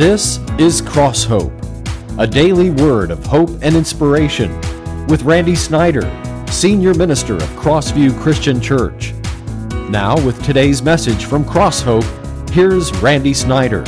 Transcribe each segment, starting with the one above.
This is Cross Hope, a daily word of hope and inspiration with Randy Snyder, Senior Minister of Crossview Christian Church. Now with today's message from Cross Hope, here's Randy Snyder.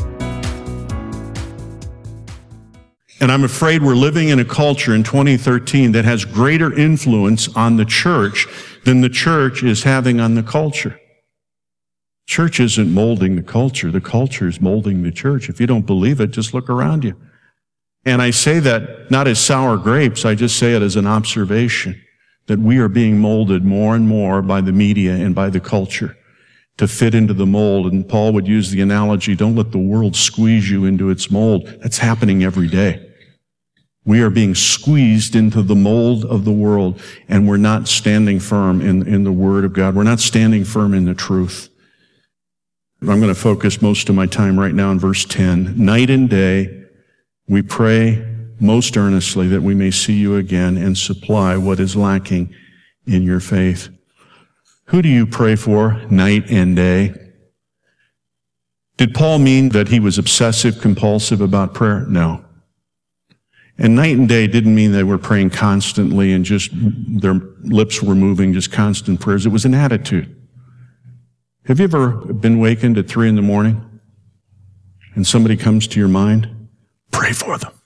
And I'm afraid we're living in a culture in 2013 that has greater influence on the church than the church is having on the culture. Church isn't molding the culture is molding the church. If you don't believe it, just look around you. And I say that not as sour grapes, I just say it as an observation that we are being molded more and more by the media and by the culture to fit into the mold. And Paul would use the analogy, don't let the world squeeze you into its mold. That's happening every day. We are being squeezed into the mold of the world, and we're not standing firm in the Word of God. We're not standing firm in the truth. I'm going to focus most of my time right now on verse 10. Night and day, we pray most earnestly that we may see you again and supply what is lacking in your faith. Who do you pray for night and day? Did Paul mean that he was obsessive, compulsive about prayer? No. And night and day didn't mean they were praying constantly and just their lips were moving, just constant prayers. It was an attitude. Have you ever been wakened at 3 a.m. and somebody comes to your mind? Pray for them.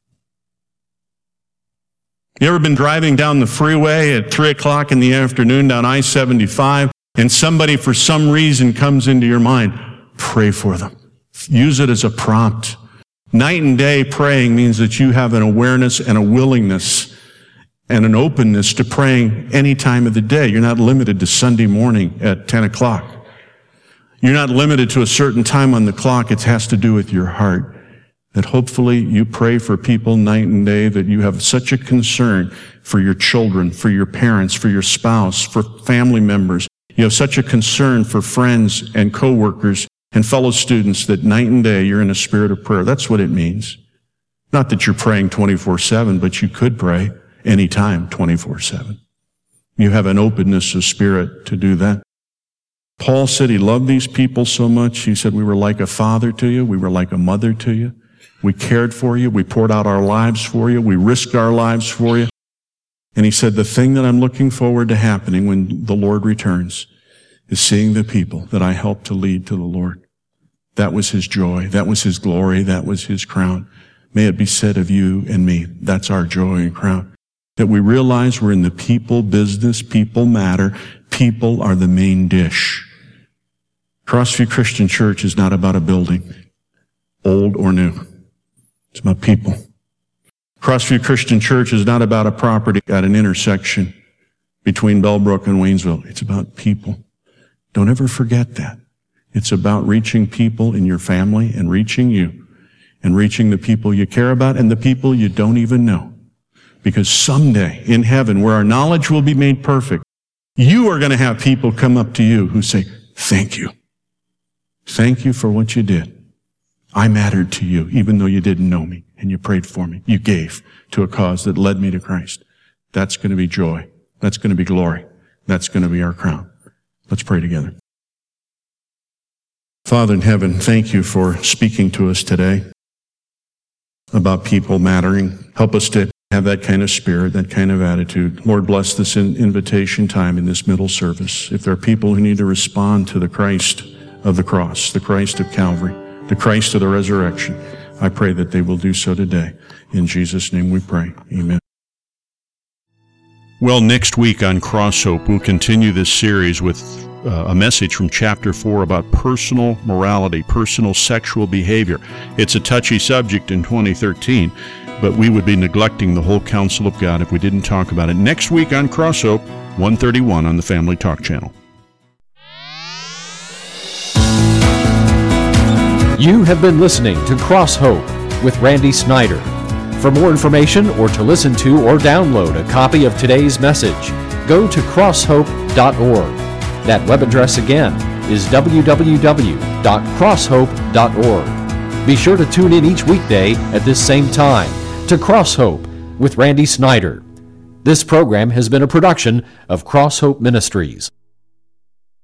You ever been driving down the freeway at 3 o'clock in the afternoon down I-75 and somebody for some reason comes into your mind? Pray for them. Use it as a prompt. Night and day praying means that you have an awareness and a willingness and an openness to praying any time of the day. You're not limited to Sunday morning at 10 o'clock. You're not limited to a certain time on the clock. It has to do with your heart. That hopefully you pray for people night and day, that you have such a concern for your children, for your parents, for your spouse, for family members. You have such a concern for friends and coworkers and fellow students that night and day you're in a spirit of prayer. That's what it means. Not that you're praying 24/7, but you could pray anytime 24/7. You have an openness of spirit to do that. Paul said he loved these people so much. He said, we were like a father to you. We were like a mother to you. We cared for you. We poured out our lives for you. We risked our lives for you. And he said, the thing that I'm looking forward to happening when the Lord returns is seeing the people that I helped to lead to the Lord. That was his joy. That was his glory. That was his crown. May it be said of you and me, that's our joy and crown. That we realize we're in the people business. People matter. People are the main dish. Crossview Christian Church is not about a building, old or new. It's about people. Crossview Christian Church is not about a property at an intersection between Bellbrook and Waynesville. It's about people. Don't ever forget that. It's about reaching people in your family and reaching you and reaching the people you care about and the people you don't even know. Because someday in heaven, where our knowledge will be made perfect, you are going to have people come up to you who say, thank you. Thank you for what you did. I mattered to you, even though you didn't know me, and you prayed for me. You gave to a cause that led me to Christ. That's going to be joy. That's going to be glory. That's going to be our crown. Let's pray together. Father in heaven, thank you for speaking to us today about people mattering. Help us to have that kind of spirit, that kind of attitude. Lord, bless this invitation time in this middle service. If there are people who need to respond to the Christ of the cross, the Christ of Calvary, the Christ of the resurrection, I pray that they will do so today. In Jesus' name we pray. Amen. Well, next week on Cross Hope, we'll continue this series with a message from chapter 4 about personal morality, personal sexual behavior. It's a touchy subject in 2013, but we would be neglecting the whole counsel of God if we didn't talk about it. Next week on Cross Hope, 131 on the Family Talk Channel. You have been listening to Cross Hope with Randy Snyder. For more information or to listen to or download a copy of today's message, go to crosshope.org. That web address again is www.crosshope.org. Be sure to tune in each weekday at this same time to Cross Hope with Randy Snyder. This program has been a production of Cross Hope Ministries.